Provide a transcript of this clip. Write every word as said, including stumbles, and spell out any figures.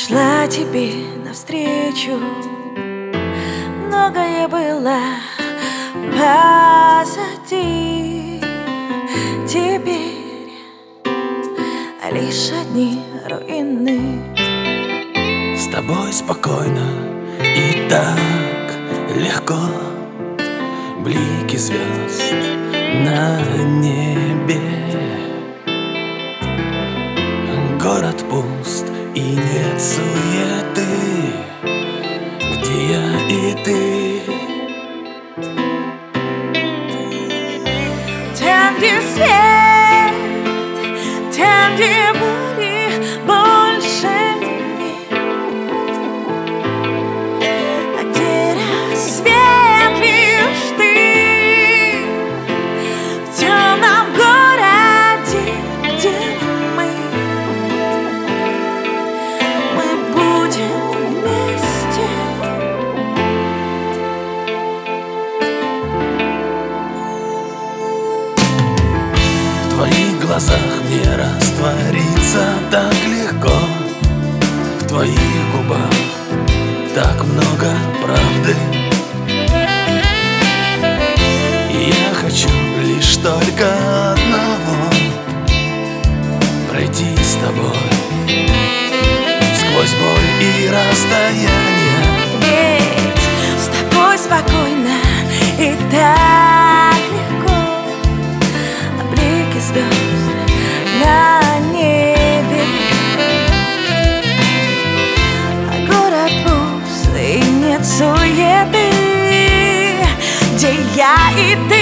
шла тебе навстречу, многое было позади. Теперь лишь одни руины. С тобой спокойно и так легко, блики звезд на небе. Город пуст и нет суеты, где я и ты. Там, где свет, там, где боли больше нет, а где рассвет лишь ты. В темном городе, где мы, мы будем вместе. В твоих глазах мне раствориться так легко, в твоих губах так много правды. И я хочу лишь только одного — пройти с тобой сквозь боль и расстояние. Ведь с тобой спокойно и так легко, а блики звезд на небе, а город пуст и нет суеты, где я и ты.